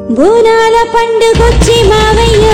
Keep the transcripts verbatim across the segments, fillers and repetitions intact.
బోనాల పండుగొచ్చి మావయ్యో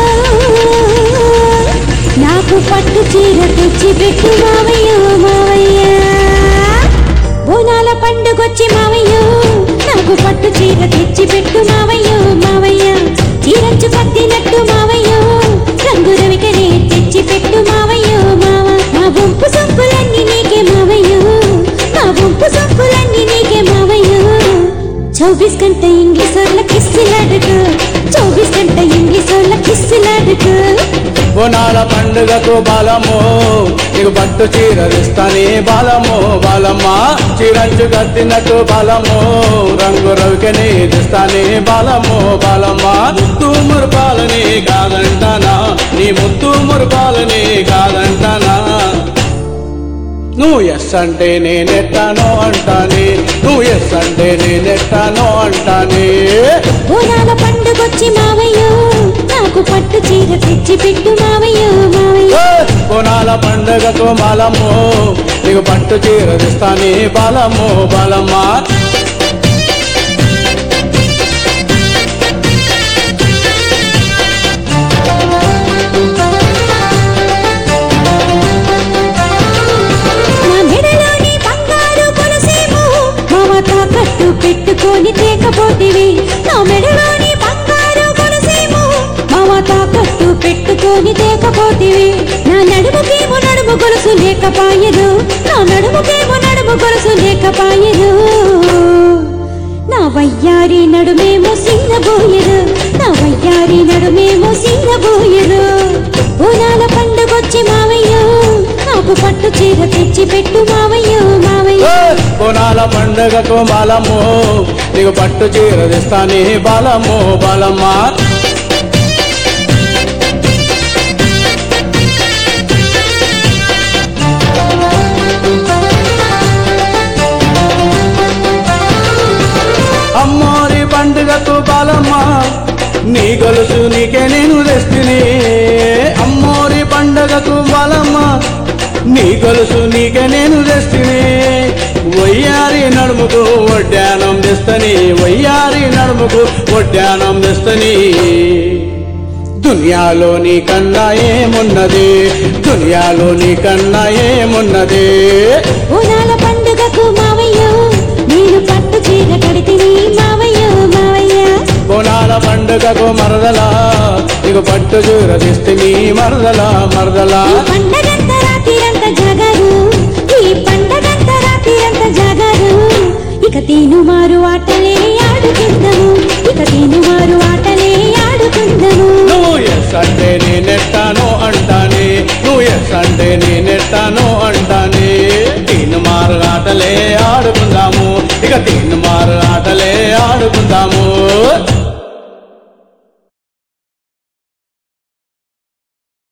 నాకు పట్టు చీర తెచ్చి పెట్టు మావయ్యో మావయ్య బోనాల పండుగొచ్చి మావయ్యో నాకు పట్టు చీర తెచ్చి పెట్టు మావయ్యో మావయ్య చీరంచు కట్టినట్టు మావయ్యో రంగు రవికనే తెచ్చి పెట్టు మావయ్యో మావ నా బొంపు సొంపులన్నీ నీకే మావయ్యో నా బొంపు సొంపులన్నీ నీకే మావయ్యో चौबीस घंटे इंग्लिश और किस्से लड़को चौबीस घंटे इंग्लिश और किस्से लड़को బోనాల పండుగకు బాలమో నీకు పట్టు చీర ఇస్తానే బాలమో బాలమ్మ చీరంచు కట్టినట్టు బాలమో రంగు రవికనే ఇస్తానే బాలమో బాలమ్మ ముత్తు మురుపాలని కాదంటానా నీ ముత్తు మురుపాలని కాదంటానా నువ్వు ఎస్ అంటే నేనెట్టానో అంటానే నువ్వు ఎస్ అంటే నేనెట్టానో అంటానే బోనాల పండుగొచ్చి మావయ్యో నాకు పట్టు చీర తెచ్చి పెట్టు మావయ్యో మావయ్య బోనాల పండుగకు బాలమ్మో నీకు పట్టు చీర ఇస్తానే బాలమ్మో బాలమ్మ పెట్టుకొని తేకపోతివి నా మెడలోని బంగారు గొలుసేమో మామ తాకట్టు పెట్టుకొని తేకపోతివి నా నడుముకేమో నడుము గొలుసు లేకపాయరు నా నడుముకేమో నడుము గొలుసు లేకపాయరు నా వయ్యారి నడుమేమో సింగబోయరు నా వయ్యారి నడుమేమో సింగబోయరు బోనాల పండుగొచ్చి మావయ్యో నాకు పట్టు చీర తెచ్చి పెట్టు మావయ్యో మావయ్య బోనాల పండుగకు బాలమ్మో నీకు పట్టు చీర తెస్తానే బాలమ్మో బాలమ్మ అమ్మోరి పండుగకు బాలమ్మ నీ గొలుసు నీకే నేను తెస్తిని అమ్మోరి పండుగకు బాలమ్మ నీ గొలుసు నీకే నేను తెస్తిని వయ్యారి నడుముకు వడ్డానం తెస్తని వయ్యారి నడుముకు వడ్డానం తెస్తని దునియాలో నీ కన్నా ఏమున్నది దునియాలో నీ కన్నా ఏమున్నది బోనాల పండుగకు మావయ్యో నేను పట్టు చీర కడితిని మావయ్యో మావయ్య బోనాల పండుగకు మరదలా నీకు పట్టు చీర తెస్తిని మరదలా మరదలా పండగంత రాత్రిరంత జగరు ఈ పండగంత రాత్రిరంత జగరు ఇక తీను మారు ఆటలే ఆడుకుందము ఇక తీను మారు ఆటలే ఆడుకుందము నువ్వు ఎస్ అంటే నేనెట్టానో అంటానే నువ్వు ఎస్ అంటే నేనెట్టానో అంటానే తీను మారు ఆటలే ఆడుకుందాము ఇక తీను మారు ఆటలే ఆడుకుందాము